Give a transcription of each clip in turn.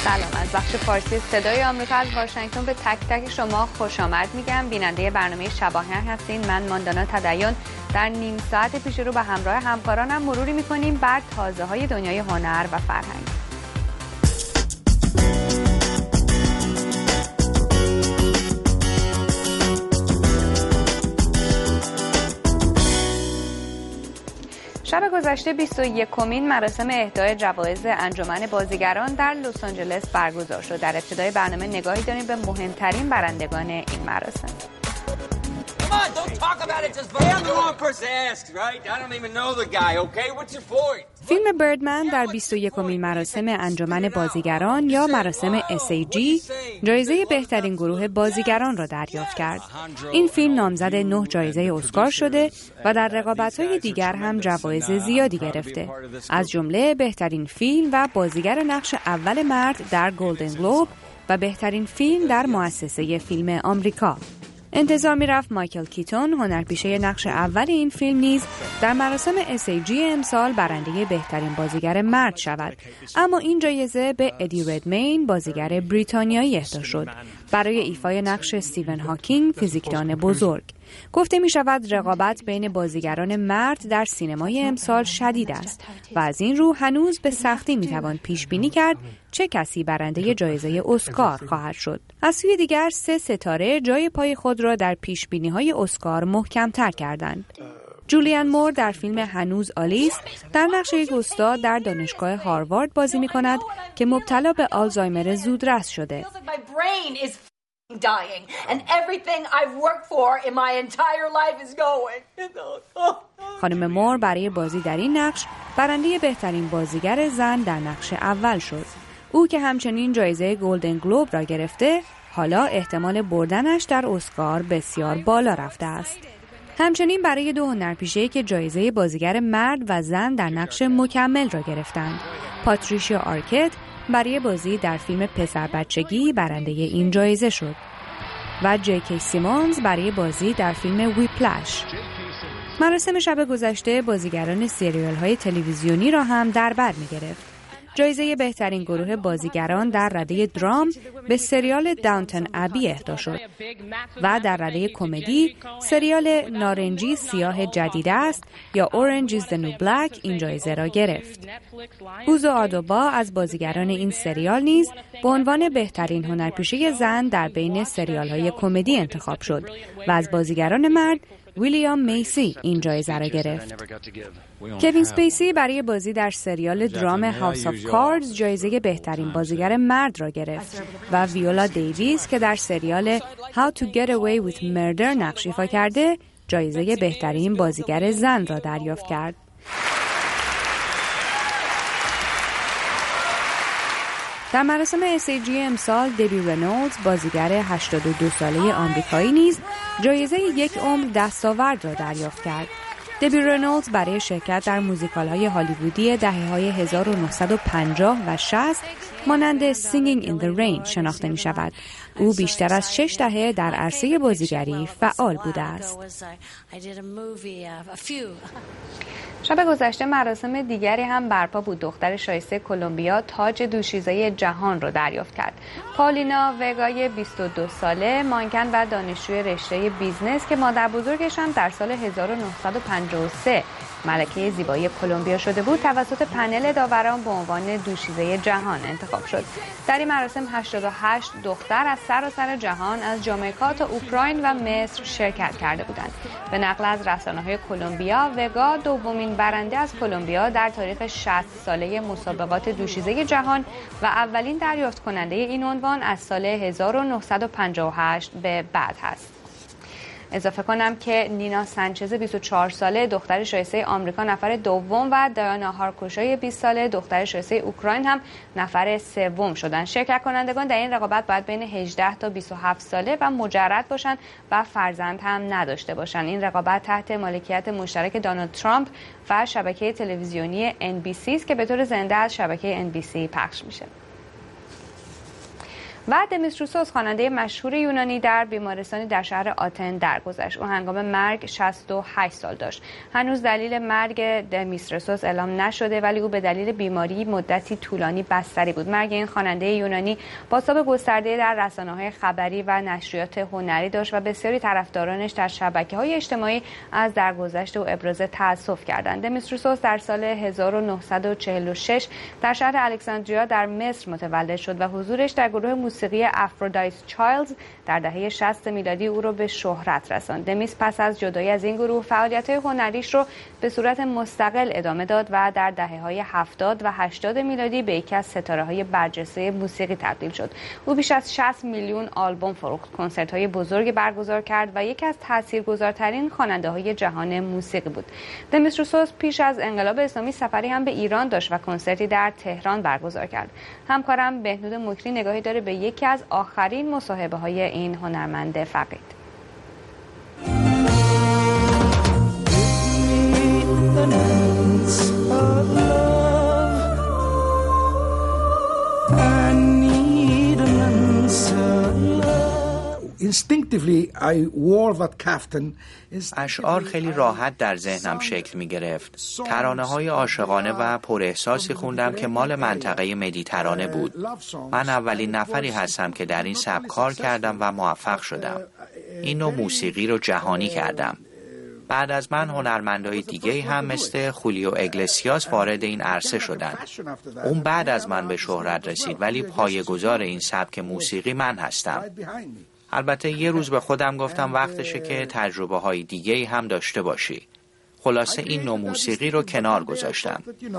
سلام، از بخش فارسی صدای آمریکا از واشنگتن به تک تک شما خوش آمد میگم. بیننده برنامه شباهنگ هستین. من ماندانا تدین. در نیم ساعت پیش رو به همراه همکارانم مروری میکنیم بر تازه های دنیای هنر و فرهنگ. شب گذشته 21مین مراسم اهدای جوایز انجمن بازیگران در لس آنجلس برگزار شد. در ابتدای برنامه نگاهی داریم به مهمترین برندگان این مراسم. فیلم بردمن در 21مین مراسم انجمن بازیگران یا مراسم SAG جایزه بهترین گروه بازیگران را دریافت کرد. این فیلم نامزد 9 جایزه اسکار شده و در رقابت‌های دیگر هم جوایز زیادی گرفته، از جمله بهترین فیلم و بازیگر نقش اول مرد در گلدن گلوب و بهترین فیلم در مؤسسه فیلم آمریکا. انتظار می‌رفت مایکل کیتون، هنرپیشه نقش اول این فیلم، نیز در مراسم SAG امسال برنده بهترین بازیگر مرد شود، اما این جایزه به ادی ردمین، بازیگر بریتانیایی اهدا شد برای ایفای نقش استیون هاکینگ، فیزیکدان بزرگ. گفته می شود رقابت بین بازیگران مرد در سینمای امسال شدید است و از این رو هنوز به سختی می توان پیش بینی کرد چه کسی برنده جایزه اسکار خواهد شد. از سوی دیگر 3 ستاره جای پای خود را در پیش بینی های اسکار محکم تر کردند. جولیان مور در فیلم هنوز آلیس در نقش یک استاد در دانشگاه هاروارد بازی می کند که مبتلا به آلزایمر زودرس شده. dying and everything I've worked for in my entire life is going. خانم مور برای بازی در این نقش برنده بهترین بازیگر زن در نقش اول شد. او که همچنین جایزه گلدن گلوب را گرفته، حالا احتمال بردنش در اسکار بسیار بالا رفته است. همچنین برای 2 هنرپیشه‌ای که جایزه بازیگر مرد و زن در نقش مکمل را گرفتند، پاتریشیا آرکت برای بازی در فیلم پسر بچگی برنده این جایزه شد و جی.کی. سیمونز برای بازی در فیلم ویپلش. مراسم شب گذشته بازیگران سریال‌های تلویزیونی را هم در بر می‌گرفت. جایزه بهترین گروه بازیگران در رده درام به سریال داونتن ابی اهدا شد و در رده کمدی سریال نارنجی سیاه جدید است یا اورنج is the new black این جایزه را گرفت. اوزو آدوبا از بازیگران این سریال نیز به عنوان بهترین هنرپیشه زن در بین سریال‌های کمدی انتخاب شد و از بازیگران مرد ویلیام میسی این جایزه را گرفت. کوین اسپیسی برای بازی در سریال درام هاوس آف کاردز جایزه بهترین بازیگر مرد را گرفت و ویولا دیویس که در سریال How to Get Away with Murder نقش ایفا کرده، جایزه بهترین بازیگر زن را دریافت کرد. در مراسم SAG امسال دبی رنولدز، بازیگر 82 ساله آمریکایی، نیز جایزه یک عمر دستاورد را دریافت کرد. دبی رنولدز برای شرکت در موزیکال‌های هالیوودی دهه‌های 1950 و 60 مانند Singing in the Rain شناخته می‌شود. او بیشتر از 6 دهه در عرصه بازیگری فعال بوده است. شب گذشته مراسم دیگری هم برپا بود. دختر شایسته کلمبیا تاج دوشیزه جهان را دریافت کرد. پاولینا وگای 22 ساله، مانکن و دانشجوی رشته بیزنس که مادر بزرگش هم در سال 1953 ملکه زیبایی کلمبیا شده بود، توسط پنل داوران به عنوان دوشیزه جهان انتخاب شد. در این مراسم 88 دختر از سراسر جهان از جامائیکا تا اوکراین و مصر شرکت کرده بودند. به نقل از رسانه‌های کلمبیا، وگا دومین برنده از کلمبیا در تاریخ 60 ساله مسابقات دوشیزه جهان و اولین دریافت کننده این عنوان از سال 1958 به بعد هست. اضافه کنم که نینا سانچز 24 ساله دختر شایسته آمریکا نفر دوم و دایانا هارکوشای 20 ساله دختر شایسته اوکراین هم نفر سوم شدند. شرکت کنندگان در این رقابت باید بین 18 تا 27 ساله و مجرد باشند و فرزند هم نداشته باشند. این رقابت تحت مالکیت مشترک دونالد ترامپ و شبکه تلویزیونی NBC است که به طور زنده از شبکه NBC پخش میشه. و دمیتروسوس خواننده مشهور یونانی در بیمارستانی در شهر آتن درگذشت. او هنگام مرگ 68 سال داشت. هنوز دلیل مرگ دمیتروسوس اعلام نشده، ولی او به دلیل بیماری مدتی طولانی بستری بود. مرگ این خواننده یونانی بازتاب گسترده در رسانه‌های خبری و نشریات هنری داشت و بسیاری طرفدارانش در شبکه‌های اجتماعی از درگذشت او ابراز تأسف کردند. دمیتروسوس در سال 1946 در شهر الکساندریا در مصر متولد شد و حضورش در گروه موسیقی افرودایت چایلدز در دهه 60 میلادی او را به شهرت رساند. دمیس پس از جدایی از این گروه فعالیت‌های هنریش رو به صورت مستقل ادامه داد و در دهه‌های 70 و 80 میلادی به یکی از ستاره‌های برجسته موسیقی تبدیل شد. او بیش از 60 میلیون آلبوم فروخت، کنسرت‌های بزرگ برگزار کرد و یکی از تاثیرگذارترین خواننده‌های جهان موسیقی بود. دمیتروسوس پیش از انقلاب اسلامی سفری هم به ایران داشت و کنسرتی در تهران برگزار کرد. همکارم بهنود مکری نگاهی داره به یکی از آخرین مصاحبه‌های این هنرمند فقید. اشعار خیلی راحت در ذهنم شکل می گرفت. ترانه های عاشقانه و پر احساسی خوندم که مال منطقه مدیترانه بود. من اولین نفری هستم که در این سبک کار کردم و موفق شدم. این نوع موسیقی رو جهانی کردم. بعد از من هنرمندای دیگه هم مثل خولیو اگلسیاس وارد این عرصه شدن. اون بعد از من به شهرت رسید، ولی پایه‌گذار این سبک موسیقی من هستم. البته یه روز به خودم گفتم وقتشه که تجربه های دیگه هم داشته باشی. خلاصه این نوع موسیقی رو کنار گذاشتم.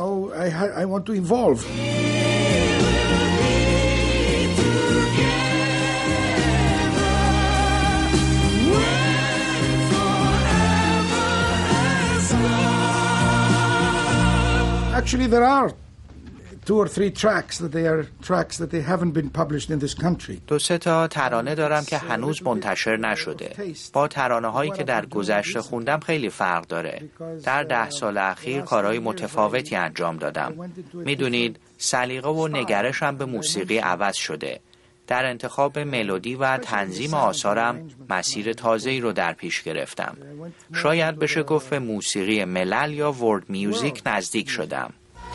Actually, there are 2 or 3 tracks that they are tracks that they haven't been published in this country. 2-3 تا ترانه دارم که هنوز منتشر نشده. با ترانه هایی که در گذشته خوندم خیلی فرق داره. در 10 سال اخیر کارهای متفاوتی انجام دادم. میدونید سلیقه و نگرشم به موسیقی عوض شده. در انتخاب ملودی و تنظیم آثارم مسیر تازه‌ای رو در پیش گرفتم. شاید بشه گفت به موسیقی ملل یا ورد میوزیک نزدیک شدم.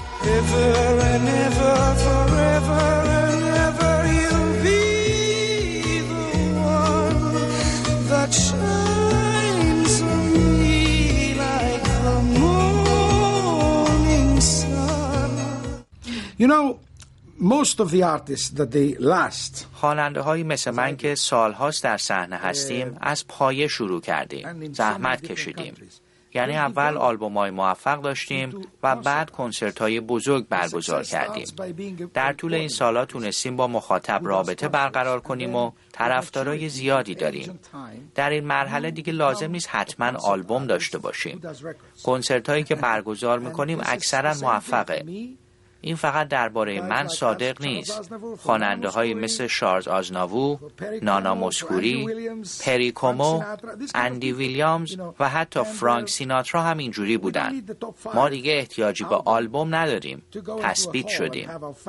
You know, most of the artists that they last. خواننده هایی مثل من که سالهاست در صحنه هستیم از پایه شروع کردیم. زحمت کشیدیم. یعنی اول آلبوم‌های موفق داشتیم و بعد کنسرت‌های بزرگ برگزار کردیم. در طول این سال‌ها تونستیم با مخاطب رابطه برقرار کنیم و طرفدارای زیادی داریم. در این مرحله دیگه لازم نیست حتما آلبوم داشته باشیم. کنسرت‌هایی که برگزار می‌کنیم اکثراً موفقه. این فقط درباره من صادق نیست. خواننده‌های مثل شارلز آزناوو، نانا موسکوری، پری کومو، اندی ویلیامز و حتی فرانک سیناترا هم اینجوری بودن. ما دیگه احتیاجی به آلبوم نداریم. تثبیت شدیم.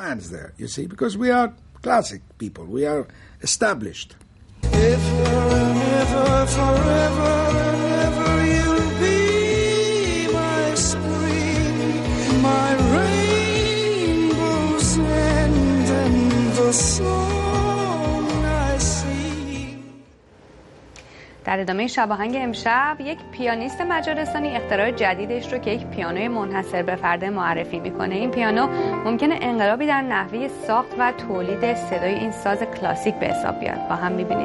در ادامه شب آهنگ امشب یک پیانیست مجارستانی اختراع جدیدش رو که یک پیانوی منحصر به فرد معرفی میکنه. این پیانو ممکنه انقلابی در نحوه ساخت و تولید صدای این ساز کلاسیک به حساب بیاد. با هم میبینیم.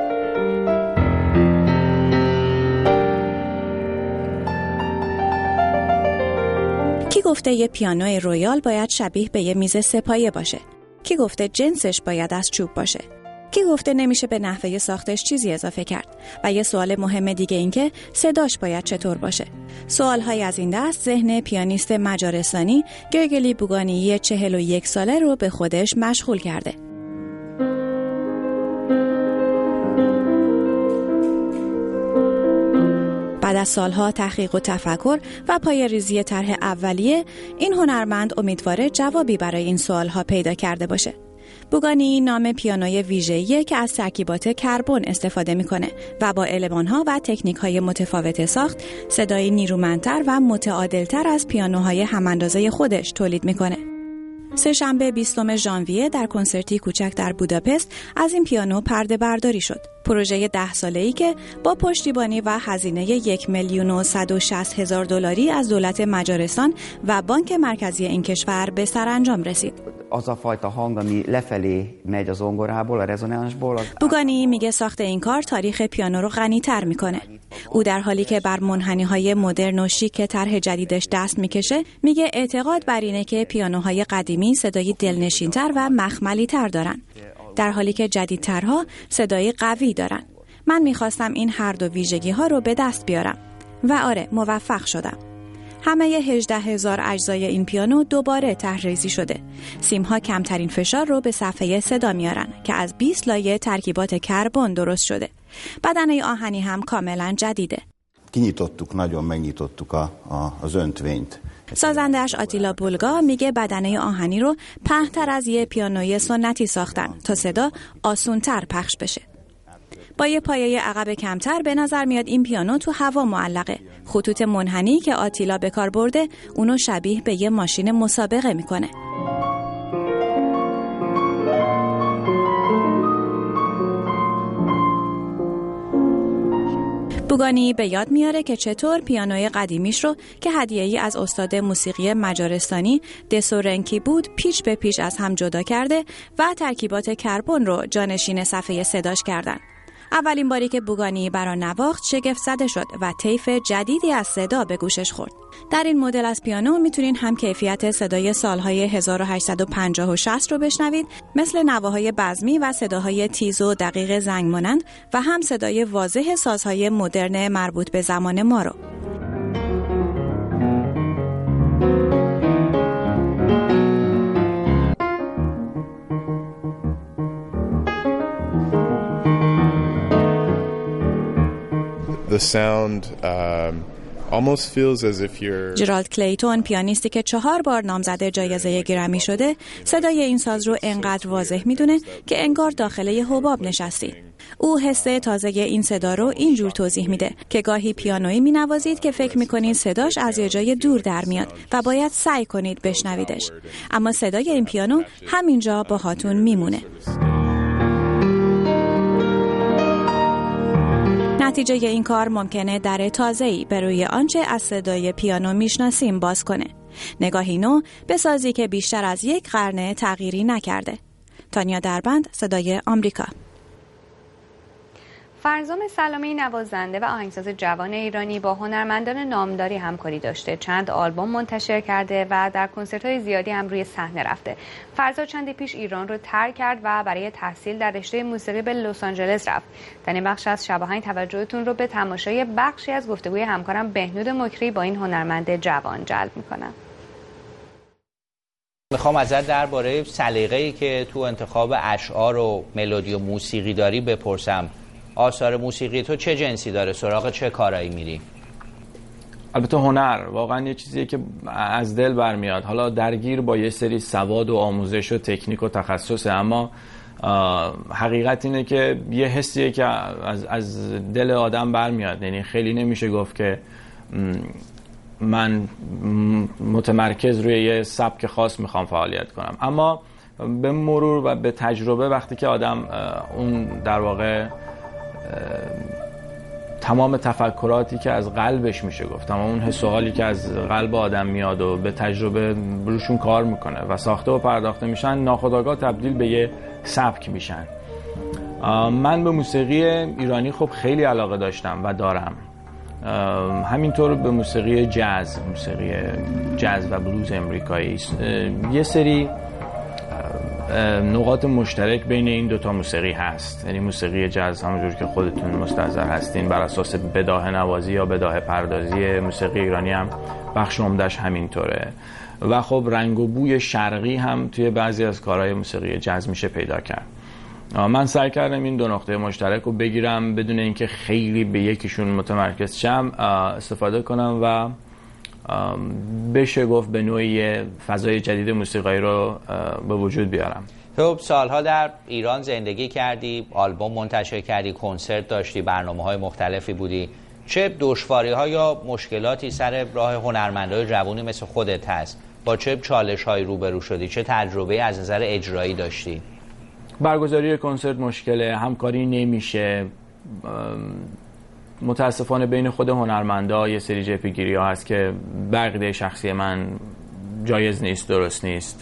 کی گفته یه پیانوی رویال باید شبیه به یه میز سه‌پایه باشه؟ کی گفته جنسش باید از چوب باشه؟ کی گفته نمیشه به نحوه ساختش چیزی اضافه کرد؟ و یه سوال مهم دیگه این که صداش باید چطور باشه؟ سوالهای از این دست ذهن پیانیست مجارستانی گرگلی بوگانی 41 ساله رو به خودش مشغول کرده. بعد از سالها تحقیق و تفکر و پایه‌ریزی طرح اولیه، این هنرمند امیدواره جوابی برای این سوالها پیدا کرده باشه. بوگانی نام پیانوی ویژه‌ایه که از ترکیبات کربن استفاده میکنه و با المان‌ها و تکنیک‌های متفاوت ساخت صدای نیرومندتر و متعادلتر از پیانوهای هم‌اندازه خودش تولید میکنه. سه‌شنبه 20 ژانویه در کنسرتی کوچک در بوداپست از این پیانو پرده برداری شد. پروژه 10 ساله‌ای که با پشتیبانی و هزینه $1,160,000 از دولت مجارستان و بانک مرکزی این کشور به سرانجام رسید. بوگانی میگه ساخت این کار تاریخ پیانو رو غنی‌تر میکنه. او در حالی که بر منحنی‌های مدرن و شیک طرح جدیدش دست میکشه، میگه اعتقاد بر اینه که پیانوهای قدیمی صدای دلنشین‌تر و مخملی‌تر دارن، در حالی که جدیدترها صدای قوی دارن. من میخواستم این هر دو ویژگی‌ها رو به دست بیارم و آره موفق شدم. همه 18,000 اجزای این پیانو دوباره طرح‌ریزی شده. سیم‌ها کمترین فشار رو به صفحه صدا میارن که از 20 لایه ترکیبات کربن درست شده. بدنه آهنی هم کاملا جدیده. سازندش آتیلا بولگا میگه بدنه آهنی رو پهن‌تر از یه پیانوی سنتی ساختن تا صدا آسون‌تر پخش بشه. با یه پایه عقب کمتر به نظر میاد این پیانو تو هوا معلقه. خطوط منحنی که آتیلا به کار برده اونو شبیه به یه ماشین مسابقه میکنه. بوگانی به یاد میاره که چطور پیانوی قدیمیش رو که هدیه‌ای از استاد موسیقی مجارستانی دسورنکی بود پیچ به پیچ از هم جدا کرده و ترکیبات کربن رو جانشین صفحه صداش کردن. اولین باری که بوگانی برا نواخت شگفت زده شد و طیف جدیدی از صدا به گوشش خورد. در این مدل از پیانو میتونین هم کیفیت صدای سالهای 1850 و 60 رو بشنوید، مثل نواهای بزمی و صداهای تیز و دقیق زنگ مانند، و هم صدای واضح سازهای مدرن مربوط به زمان ما رو. The sound almost feels as if you're... جرالد کلیتون، پیانیستی که 4 بار نامزد جایزه گرمی شده، صدای این ساز رو انقدر واضح میدونه که انگار داخل یه حباب نشستی. او حس تازه این صدا رو اینجور توضیح میده که گاهی پیانویی مینوازید که فکر میکنید صداش از یه جای دور در میاد و باید سعی کنید بشنویدش، اما صدای این پیانو همینجا باهاتون میمونه. نتیجه این کار ممکنه در تازه‌ای به روی آنچه از صدای پیانو میشناسیم باز کنه. نگاهی نو به سازی که بیشتر از 1 قرن تغییری نکرده. تانیا دربند، صدای آمریکا. فرزام سلامی، نوازنده و آهنگساز جوان ایرانی، با هنرمندان نامداری همکاری داشته، چند آلبوم منتشر کرده و در کنسرت‌های زیادی هم روی صحنه رفته. فرزاد چندی پیش ایران رو ترک کرد و برای تحصیل در رشته موسیقی به لس آنجلس رفت. در این بخش از شب آهنگ توجهتون رو به تماشای بخشی از گفتگوی همکارم بهنود مکری با این هنرمند جوان جلب می‌کنم. میخوام ازت درباره سلیقه‌ای که تو انتخاب اشعار و ملودی و موسیقی داری بپرسم. آثار موسیقی تو چه جنسی داره؟ سراغ چه کارایی میری؟ البته هنر واقعا یه چیزیه که از دل برمیاد. حالا درگیر با یه سری سواد و آموزش و تکنیک و تخصصه، اما حقیقت اینه که یه حسیه که از دل آدم برمیاد. یعنی خیلی نمیشه گفت که من متمرکز روی یه سبک خاص میخوام فعالیت کنم، اما به مرور و به تجربه وقتی که آدم اون در واقع تمام تفکراتی که از قلبش میشه گفت، تمام اون حس و حالی که از قلب آدم میاد و به تجربه روشون کار میکنه و ساخته و پرداخته میشن، ناخودآگاه تبدیل به یه سبک میشن. من به موسیقی ایرانی خب خیلی علاقه داشتم و دارم، همینطور به موسیقی جاز و بلوز امریکایی. یه سری نقاط مشترک بین این دوتا موسیقی هست. یعنی موسیقی جاز همونجور که خودتون مستحضر هستین بر اساس بداهه نوازی یا بداهه پردازی، موسیقی ایرانی هم بخش عمده‌اش همینطوره و خب رنگ و بوی شرقی هم توی بعضی از کارهای موسیقی جاز میشه پیدا کرد. من سعی کردم این دو نقطه مشترک رو بگیرم بدون اینکه خیلی به یکیشون متمرکز شم، استفاده کنم و بشه گفت به نوعی فضای جدید موسیقایی رو به وجود بیارم. تو سالها در ایران زندگی کردی، آلبوم منتشر کردی، کنسرت داشتی، برنامه‌های مختلفی بودی. چه دشواری‌ها یا مشکلاتی سر راه هنرمندای جوانی مثل خودت هست؟ با چه چالش‌هایی روبرو شدی؟ چه تجربه از نظر اجرایی داشتی؟ برگزاری کنسرت مشکله، همکاری نمیشه. متاسفانه بین خود هنرمندا یه سری جبهه‌گیری‌ها هست که بقیده شخصی من جایز نیست، درست نیست.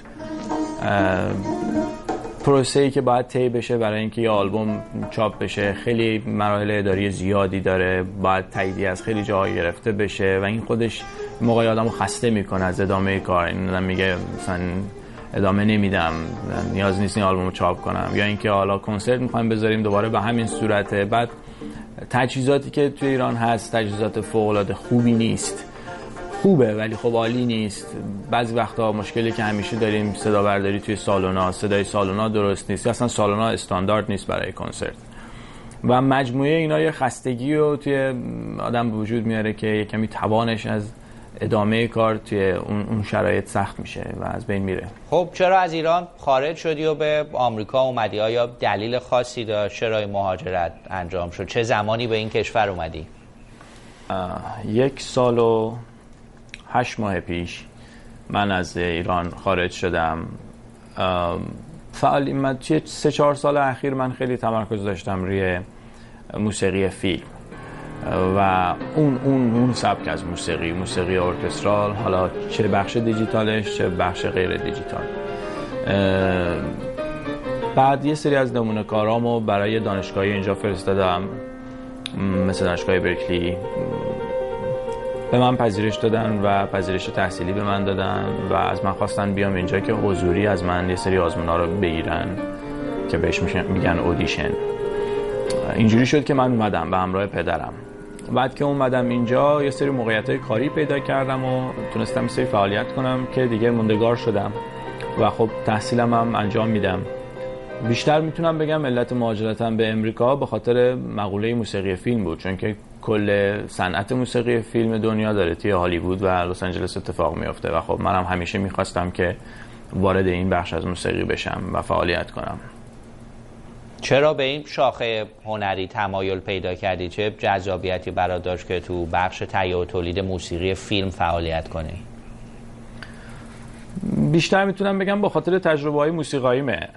پروسه‌ای که باید طی بشه برای اینکه یه آلبوم چاپ بشه خیلی مراحل اداری زیادی داره، باید تاییدیه از خیلی جاها گرفته بشه و این خودش موقعی آدمو خسته میکنه از ادامه کار. این آدم میگه مثلا ادامه نمیدم، نیاز نیست این آلبومو چاپ کنم، یا اینکه حالا کنسرت میخوایم بذاریم دوباره به همین صورته. بعد تجهیزاتی که توی ایران هست تجهیزات فوق‌العاده خوبی نیست، خوبه ولی خب عالی نیست. بعضی وقتا مشکلی که همیشه داریم صدا برداری توی سالونا، صدای سالونا درست نیست، اصلا سالونا استاندارد نیست برای کنسرت و مجموعه اینا یه خستگی رو توی آدم به وجود میاره که یه کمی توانش از ادامه کار توی اون شرایط سخت میشه و از بین میره. خب چرا از ایران خارج شدی و به آمریکا اومدی؟ آیا دلیل خاصی داشت چرا مهاجرت انجام شد؟ چه زمانی به این کشور اومدی؟ 1 سال و 8 ماه پیش من از ایران خارج شدم. من توی 3-4 سال اخیر من خیلی تمرکز داشتم روی موسیقی فیلم و اون سبک از موسیقی ارکسترال، حالا چه بخش دیجیتالش چه بخش غیر دیجیتال. بعد یه سری از نمونه کارامو برای دانشگاهی اینجا فرستادم، مثل دانشگاه برکلی به من پذیرش دادن و پذیرش تحصیلی به من دادن و از من خواستن بیام اینجا که حضوری از من یه سری آزمونا رو بگیرن که بهش میگن اودیشن. اینجوری شد که من اومدم به همراه پدرم. بعد که اومدم اینجا یه سری موقعیت‌های کاری پیدا کردم و تونستم یه سری فعالیت کنم که دیگه موندگار شدم و خب تحصیلم هم انجام میدم. بیشتر میتونم بگم علت مهاجرتم به امریکا به خاطر مقوله موسیقی فیلم بود، چون که کل صنعت موسیقی فیلم دنیا داره توی هالیوود و لس آنجلس اتفاق میفته و خب منم همیشه میخواستم که وارد این بخش از موسیقی بشم و فعالیت کنم. چرا به این شاخه هنری تمایل پیدا کردی؟ چه جذابیتی برات داشت که تو بخش تهیه و تولید موسیقی فیلم فعالیت کنی؟ بیشتر میتونم بگم با خاطر تجربه‌های موسیقاییمه.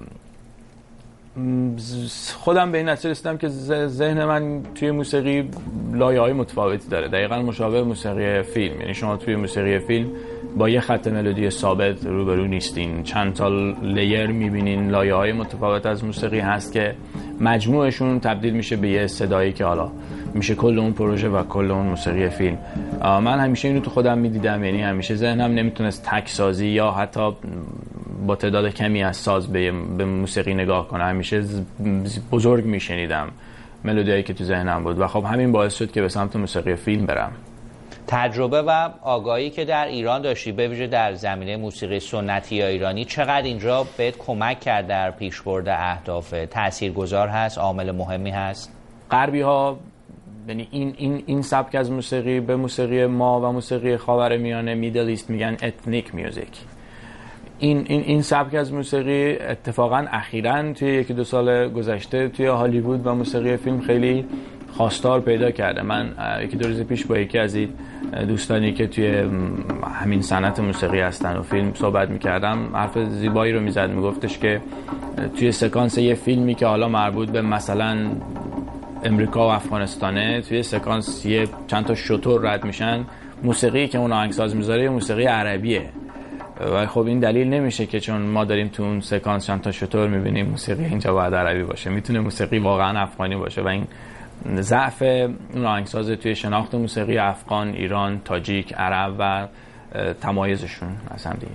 خودم به این نتیجه رسیدم که ذهن من توی موسیقی لایه‌های متفاوتی داره، دقیقاً مشابه موسیقی فیلم. یعنی شما توی موسیقی فیلم با یه خط ملودی ثابت روبرو نیستین، چند تا لیر می‌بینین، لایه‌های متفاوت از موسیقی هست که مجموعشون تبدیل میشه به یه صدایی که حالا میشه کل اون پروژه و کل اون موسیقی فیلم. من همیشه اینو تو خودم می‌دیدم، یعنی همیشه ذهنم نمیتونست تک سازی یا حتی با تعداد کمی از ساز به موسیقی نگاه کنم، همیشه بزرگ میشنیدم ملودیایی که تو ذهنم بود و خب همین باعث شد که به سمت موسیقی فیلم برم. تجربه و آگاهی که در ایران داشتی به ویژه در زمینه موسیقی سنتی یا ایرانی چقدر اینجا بهت کمک کرد در پیشبرد اهداف؟ تاثیرگذار هست؟ عامل مهمی هست؟ غربی ها، یعنی این سبک از موسیقی به موسیقی ما و موسیقی خاورمیانه میدل ایست میگن اتنیک میوزیک. این سبک از موسیقی اتفاقا اخیراً توی 1-2 سال گذشته توی هالیوود و موسیقی فیلم خیلی خواستار پیدا کرده. من 1-2 روز پیش با یکی از دوستانی که توی همین صنعت موسیقی هستن و فیلم صحبت می‌کردم، حرف زیبایی رو می‌زد، میگفتش که توی سکانس یه فیلمی که حالا مربوط به مثلا امریکا و افغانستانه، توی سکانس یه چند تا شتر رد میشن، موسیقی که اون آهنگساز میذاره موسیقی عربیه و خب این دلیل نمیشه که چون ما داریم تو اون سکانس چند تا شتر میبینیم موسیقی اینجا باید عربی باشه. میتونه موسیقی واقعا افغانی باشه و این ضعف اون آهنگساز توی شناخت موسیقی افغان، ایران، تاجیک، عرب و تمایزشون از هم دیگه.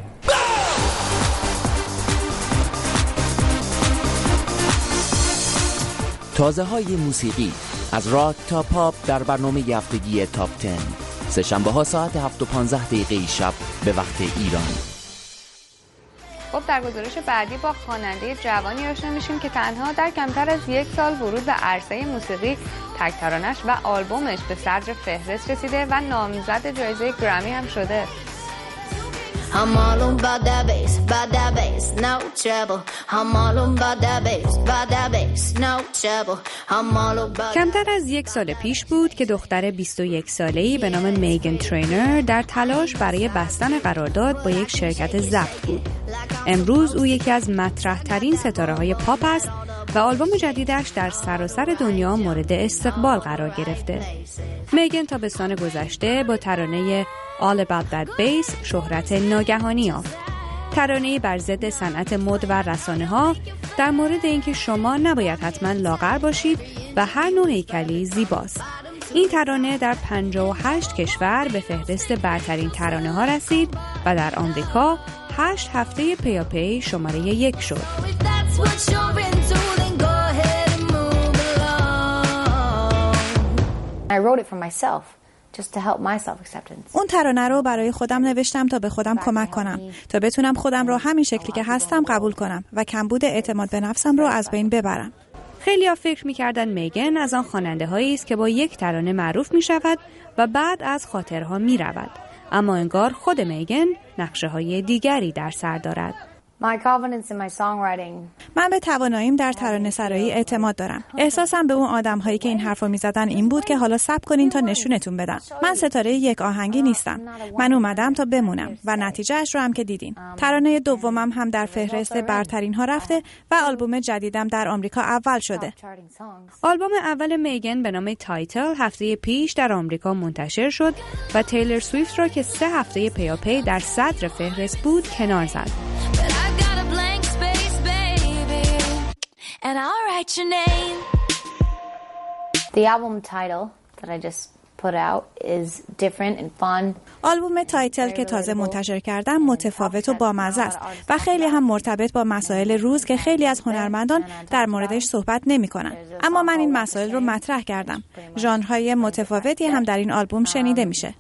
تازه های موسیقی از راک تا پاپ در برنامه هفتگی تاپ 10 سه‌شنبه ها ساعت 7:15 شب به وقت ایران. خب در گزارش بعدی با خواننده جوانی آشنا میشیم که تنها در کمتر از 1 سال ورود به عرصه موسیقی تک ترانه‌اش و آلبومش به صدر فهرست رسیده و نامزد جایزه گرمی هم شده. I'm all about that bass, no trouble. I'm all about that bass, no trouble. I'm all about. کمتر از 1 سال پیش بود که دختر 21 ساله‌ای به نام میگن ترینر در تلاش برای بستن قرارداد با یک شرکت ضبط بود. امروز او یکی از مطرح‌ترین ستاره‌های پاپ است و آلبوم جدیدش در سراسر دنیا مورد استقبال قرار گرفته. میگن تابستان گذشته با ترانه All About That Bass شهرت ناگهانی یافت. ترانه‌ای بر ضد صنعت مد و رسانه‌ها در مورد اینکه شما نباید حتما لاغر باشید و هر نوع هیکلی زیباست. این ترانه در 58 کشور به فهرست برترین ترانه‌ها رسید و در آمریکا 8 هفته پیاپی شماره 1 شد. I wrote it for myself. Just to help my self-acceptance. اون ترانه رو برای خودم نوشتم تا به خودم کمک کنم، تا بتونم خودم رو همین شکلی که هستم قبول کنم و کمبود اعتماد به نفسم رو از بین ببرم. خیلی‌ها فکر می‌کردن میگن از آن خواننده‌هایی است که با یک ترانه معروف می‌شود و بعد از خاطرها می‌رود. اما انگار خود میگن نقشه‌های دیگری در سر دارد. My confidence in my songwriting. من به تواناییم در ترانه‌سرایی اعتماد دارم. احساسم به اون آدم‌هایی که این حرفو می‌زدن این بود که حالا صبر کنین تا نشونتون بدم. من ستاره یک آهنگی نیستم. من اومدم تا بمونم و نتیجهش رو هم که دیدین. ترانه دومم هم در فهرست برترین ها رفته و آلبوم جدیدم در آمریکا اول شده. آلبوم اول میگن به نام تایتل هفته پیش در آمریکا منتشر شد و تیلر سویفت را که 3 هفته پیاپی در صدر فهرست بود کنار زد. And I'll write your name. The album title that I just put out is different and fun. آلبوم تایتل که تازه منتشر کردم متفاوت و بامزه است و خیلی هم مرتبط با مسائل روز که خیلی از هنرمندان در موردش صحبت نمی‌کنن. اما من این مسائل رو مطرح کردم. ژانرهای متفاوتی هم در این آلبوم شنیده میشه.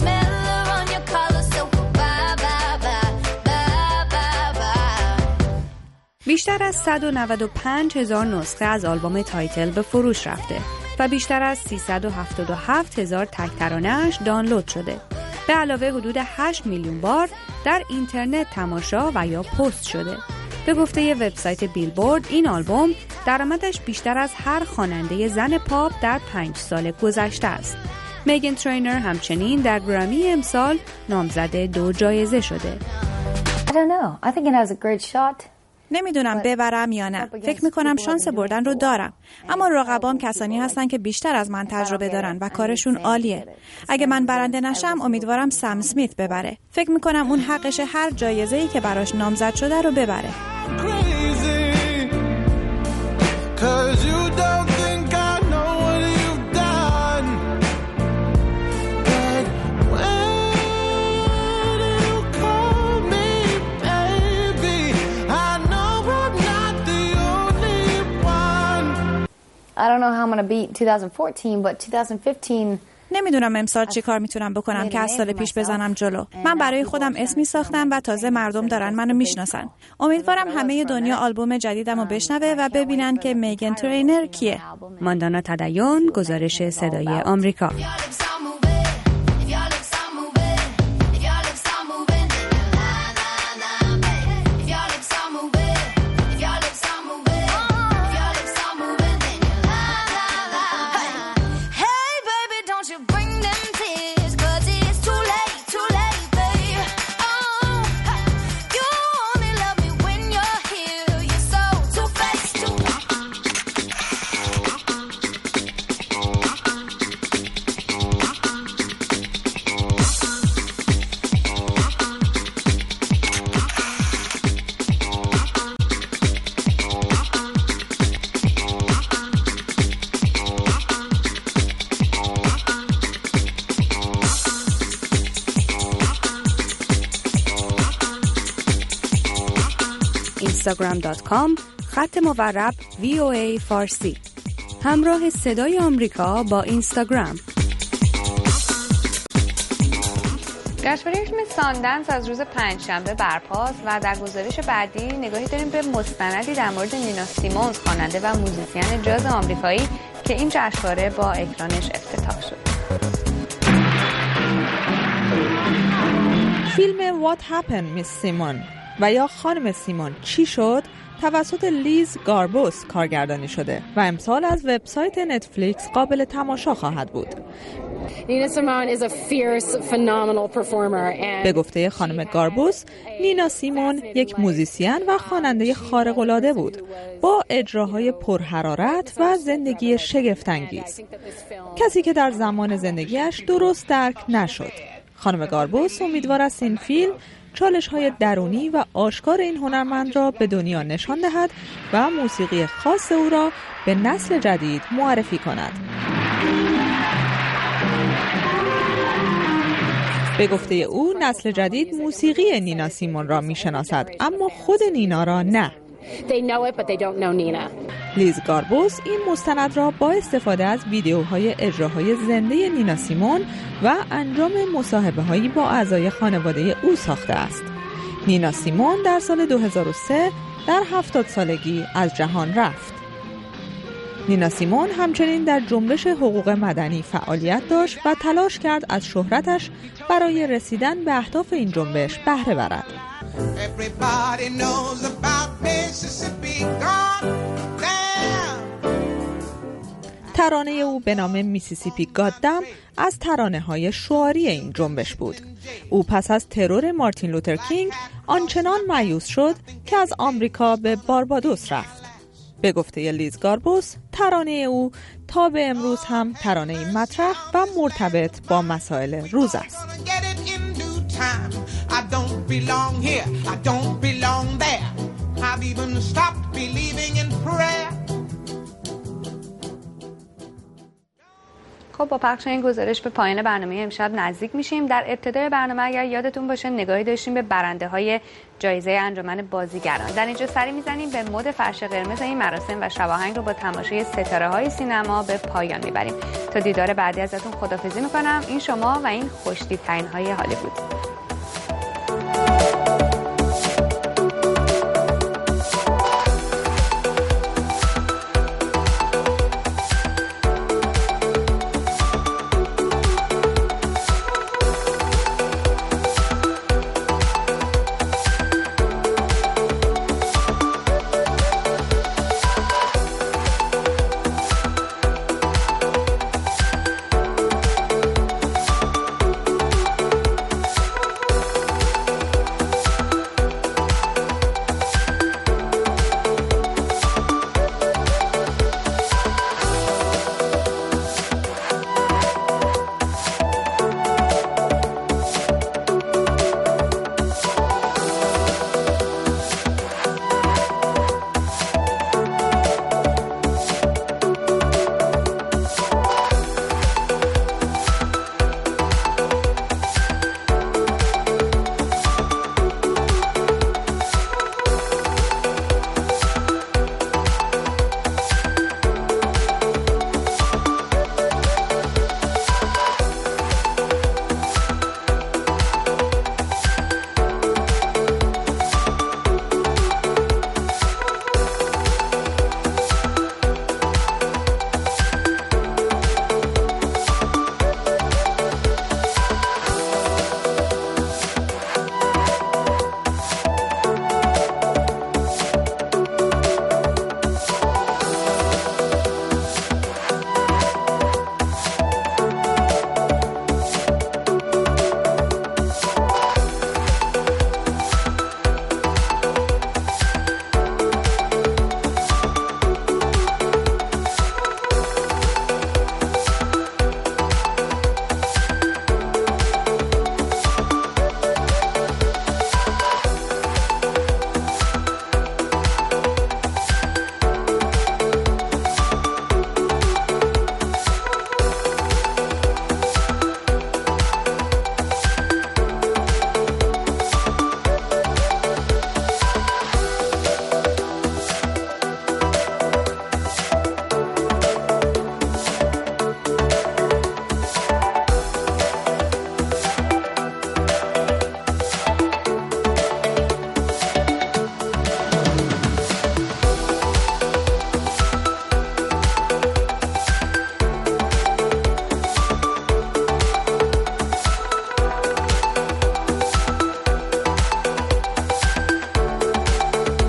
بیشتر از 195,000 نسخه از آلبوم تایتل به فروش رفته و بیشتر از 377,000 تک ترانه‌اش دانلود شده. به علاوه حدود 8 میلیون بار در اینترنت تماشا و یا پست شده. به گفته وبسایت بیلبورد این آلبوم درآمدش بیشتر از هر خواننده زن پاپ در 5 سال گذشته است. میگن ترینر همچنین در گرامی امسال نامزد 2 جایزه شده. I don't know. I think it has a great shot. نمیدونم ببرم یا نه. فکر میکنم شانس بردن رو دارم. اما رقبام کسانی هستن که بیشتر از من تجربه دارن و کارشون عالیه. اگه من برنده نشم امیدوارم سم اسمیت ببره. فکر میکنم اون حقش هر جایزه‌ای که براش نامزد شده رو ببره. I don't know how I'm going to beat 2014, but 2015 نمیدونم امسال چی کار میتونم بکنم که از سال پیش بزنم جلو. من برای خودم اسمی ساختم و تازه مردم دارن منو میشناسن. امیدوارم همه دنیا آلبوم جدیدمو بشنوه و ببینن که میگن ترینر کیه. ماندانا تدیون، گزارش صدای آمریکا. instagram.com/VOA فارسی. همراه صدای آمریکا با اینستاگرام. جشنواره فیلم ساندنس از روز پنجشنبه برپاست و در گزارش بعدی نگاهی داریم به مستندی در مورد نینا سیمونز، خواننده و موزیسین جاز آمریکایی که این جشنواره با اکرانش افتتاح شد. فیلم What Happened Miss Simon و یا خانم سیمون چی شد توسط لیز گاربوس کارگردانی شده و امسال از وبسایت نتفلیکس قابل تماشا خواهد بود. به گفته خانم گاربوس، نینا سیمون یک موزیسین و خواننده خارق‌العاده بود با اجراهای پرحرارت و زندگی شگفت‌انگیز، کسی که در زمان زندگیش درست درک نشد. خانم گاربوس امیدوار است این فیلم چالش‌های درونی و آشکار این هنرمند را به دنیا نشان دهد و موسیقی خاص او را به نسل جدید معرفی کند. به گفته او نسل جدید موسیقی نینا سیمون را می‌شناسد اما خود نینا را نه. لیز گاربوس این مستند را با استفاده از ویدیوهای اجراهای زنده نینا سیمون و انجام مصاحبه‌هایی با اعضای خانواده او ساخته است. نینا سیمون در سال 2003 در 70 سالگی از جهان رفت. نینا سیمون همچنین در جنبش حقوق مدنی فعالیت داشت و تلاش کرد از شهرتش برای رسیدن به اهداف این جنبش بهره برد. ترانه او به نام میسیسیپی گاددم از ترانه‌های شعاری این جنبش بود. او پس از ترور مارتین لوتر کینگ آنچنان مایوس شد که از آمریکا به باربادوس رفت. به گفته لیز گاربوس، ترانه او تا به امروز هم ترانه مطرح و مرتبط با مسائل روز است. خب با پخش این گزارش به پایان برنامه امشب نزدیک میشیم. در ابتدای برنامه اگر یادتون باشه نگاهی داشتیم به برنده های جایزه انجمن بازیگران. در اینجا سری میزنیم به مد فرش قرمز این مراسم و شب آهنگ رو با تماشای ستاره های سینما به پایان میبریم. تا دیدار بعدی ازتون خداحافظی میکنم. این شما و این خوش‌تیپ‌ترین های هالیوود.